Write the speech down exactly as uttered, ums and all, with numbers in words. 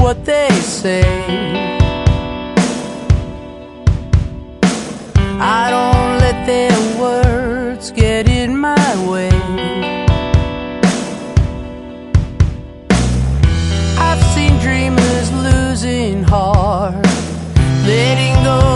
what they say. I don't let their words get in my way. I've seen dreamers losing heart, letting go